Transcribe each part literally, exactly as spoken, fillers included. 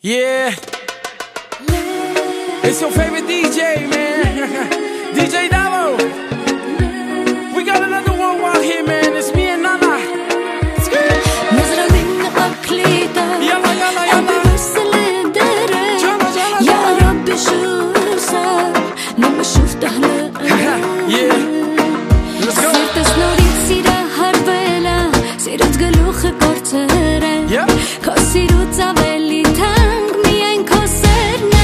Yeah, it's your favorite D J, man. D J Davo. We got another one out here, man. It's me and Nana. نظرة من عقليتك يلا يلا يلا بوصل الدرج يا رب شو صار لما شفت هلا صرت شنوريت سيرة هربلة صرت قلوخ كورترة كسروا تبلي تانك مين كسرنا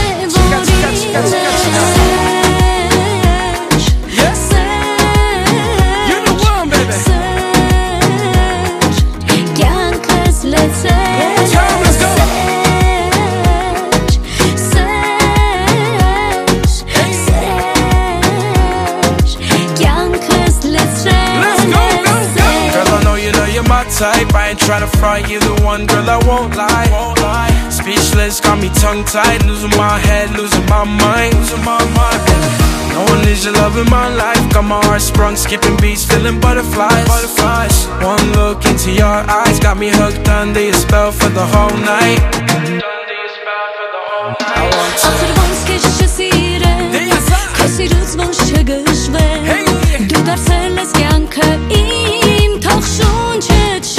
type. I ain't tryna front, you the one, girl, I won't lie. Won't lie. Speechless, got me tongue-tied, losing my head, losing my mind, losing my mind. No one is your love in my life, got my heart sprung, skipping beats, feeling butterflies. Butterflies. One look into your eyes, got me hooked under your spell for the whole night. I want to. آخر وانس كش سيرة كسرت وانش شجشوه دو در سلس كان كايم تخشون شد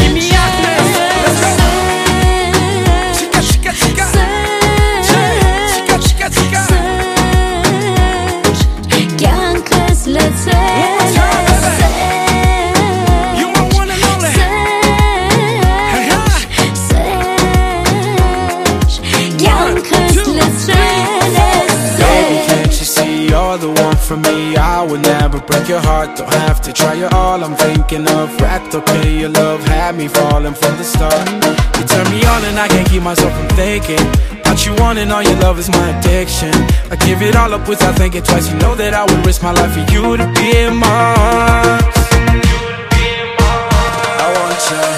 For me, I would never break your heart. Don't have to try it all. I'm thinking of wrapped okay. Your love had me falling from the start. You turn me on and I can't keep myself from thinking about you wanting all your love is my addiction. I give it all up without thinking twice. You know that I would risk my life for you to be in my arms. I want you.